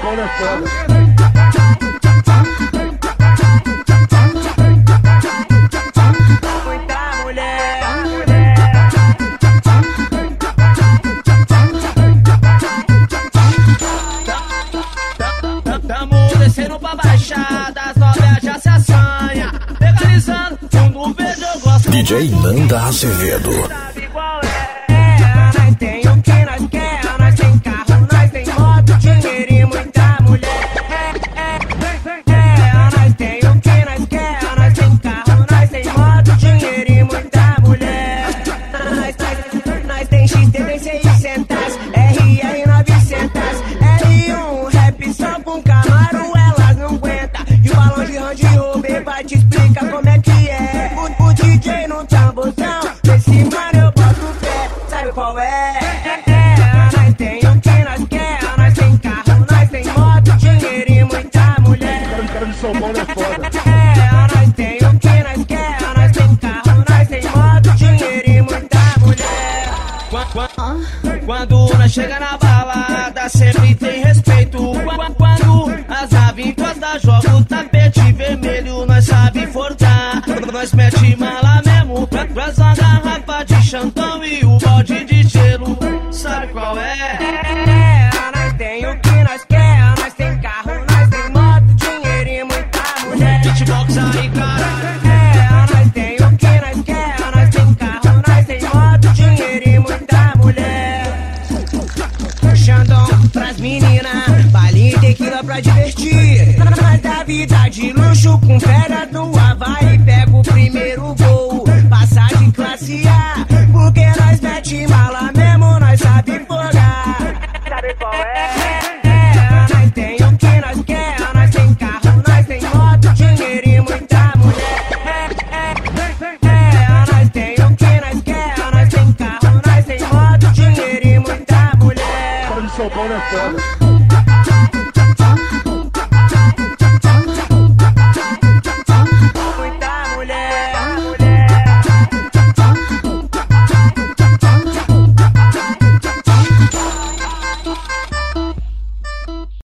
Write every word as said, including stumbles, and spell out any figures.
Paulo é foda. Tamo descendo pra baixada, as novias já se assanha. Legalizando, fundo verde eu gosto. D J Nanda Azevedo. Sabe qual é? É, nós tem o que nós quer. Nós tem carro, nós tem moto, dinheiro e muita mulher. É, é, é, nós tem o que nós quer. Nós tem carro, nós tem moto, dinheiro e muita mulher. Nós, nós, nós tem X T, tem seiscentos, R R novecentos, R um, rap só com Camaro, elas não aguentam. E o balão de Range Rover vai te explicar como é que é. O, o D J não tá botão, nesse mano eu boto o pé, sabe qual é? É, é, nós tem o que nós quer, nós tem carro, nós tem moto, dinheiro e muita mulher. O cara de São Paulo é foda. É, nós tem o que nós quer, nós tem carro, nós tem moto, dinheiro e muita mulher. Quando, quando nós chega na balada, sempre tem respeito. Quando as naves encostam, joga o tapete vermelho, nós sabe forçar. Nós mete mala mesmo, traz uma garrafa de chantão e o balde de gelo. Sabe qual é? É, nós tem o que nós quer, nós tem carro, nós tem moto, dinheiro e muita mulher. Beatbox aí, cara. É, nós tem o que nós quer, nós tem carro, nós tem moto, dinheiro e muita mulher. Xandão pras meninas, baile e tequila pra divertir. Nós da vida de luxo com férias no Havaí, pega o primeiro voo, passagem classe A, porque nós mete mala mesmo, nós sabe folgar. Sabe qual é? É, nós tem o que nós quer, nós tem carro, nós tem moto, dinheiro e muita mulher. É, é, nós tem o que nós quer, nós tem carro, nós tem moto, dinheiro e muita mulher. O cara de São Paulo é foda.